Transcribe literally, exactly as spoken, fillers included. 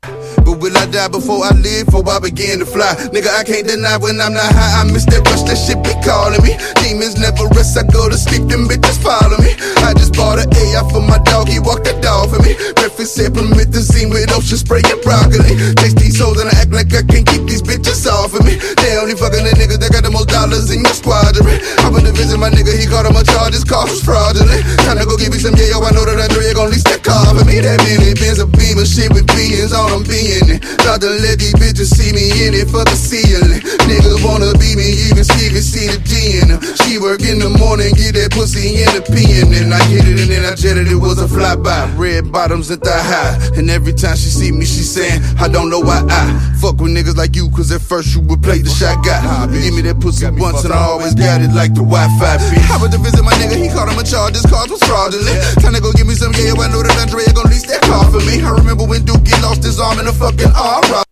But will I die before I live, before I begin to fly? Nigga, I can't deny when I'm not high, I miss that rush, that shit be calling me. Demons never rest, I go to sleep, them bitches follow me. I just bought an A I for my dog, he walked that dog for me. Breakfast said promethazine with ocean spray and broccoli. Taste these hoes and I act like I can't keep these bitches off of me. They only fucking the niggas that got the most dollars in your squadron. I went to visit my nigga, he caught him a charge, his car was fraudulent. Time to go give me some yayo, I know that Andre gon' lease that car for me. That many Benz a beamer, shit with beans on them being it. Thought to let these bitches see me in it for the ceiling. Niggas wanna be me, even Stevie see the D in them. She work in the morning, get that pussy in the P and then I hit it and then I jetted, it was a flyby. Red bottoms and thigh high. And every time she see me, she saying, I don't know why I fuck with niggas like you, cause at first you would play the shot guy. Give me that pussy once and I always got it like the Wi-Fi, bitch. I went to visit my nigga, he caught him a charge, his car was fraudulent. Time to go give me some, yeah, I know that Andre gon' lease that car for me. I remember when Duke lost his arm in a fucking arm.